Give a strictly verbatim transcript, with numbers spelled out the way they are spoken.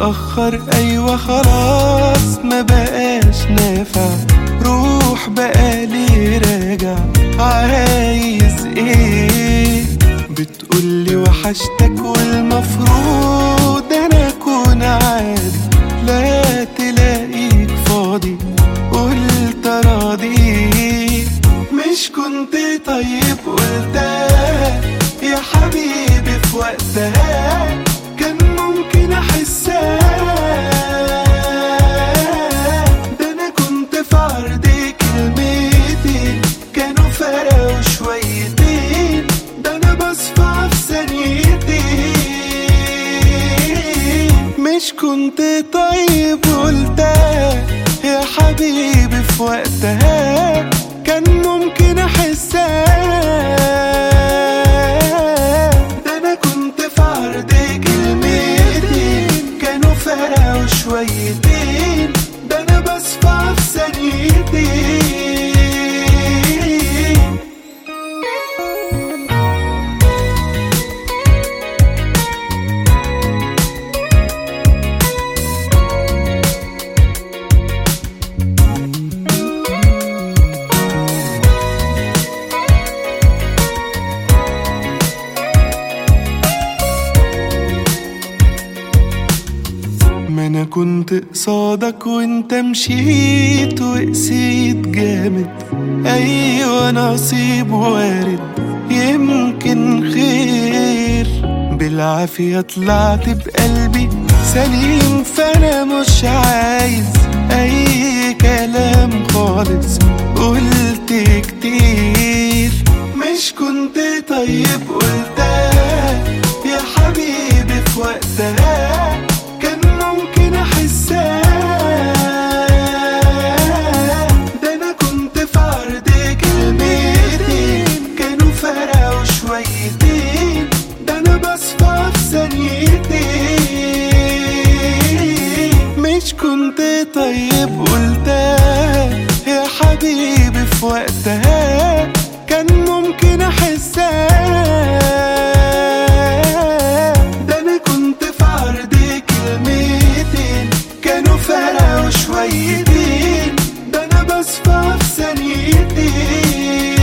متأخر أيوة خلاص ما بقاش نافع، روح بقالي راجع عايز ايه؟ بتقولي وحشتك والمفروض انا اكون عادي، لا تلاقيك فاضي قلت راضي. مش كنت طيب قلتها يا حبيبي في وقتها، كان ممكن احسها، ده انا كنت في عرض كلمتين كانوا فرقوا شويتين، ده انا بصفى في ثانيتين. مش كنت طيب قلتها يا حبيبي في وقتها، كان ممكن احسها، ده انا كنت في عرض كلمتين كانوا فرقوا شويتين، ده انا بصفى في ثانيتين. ما انا كنت قصادك وانت مشيت وقسيت جامد، ايوه نصيب وارد يمكن خير، بالعافية طلعت بقلبي سليم، فانا مش عايز اي كلام خالص قلت كتير. مش كنت طيب قلتها يا حبيبي في وقتها، كان ممكن احسها، ده انا كنت في عرض كلمتين كانوا فرقوا شويتين، ده انا بصفى في ثانيتين. مش كنت طيب قلتها يا حبيبي في وقتها، كان ممكن احسها، ده انا كنت في عرض كلمتين كانوا فرقوا شويتين، ده انا بصفى في ثانيتين.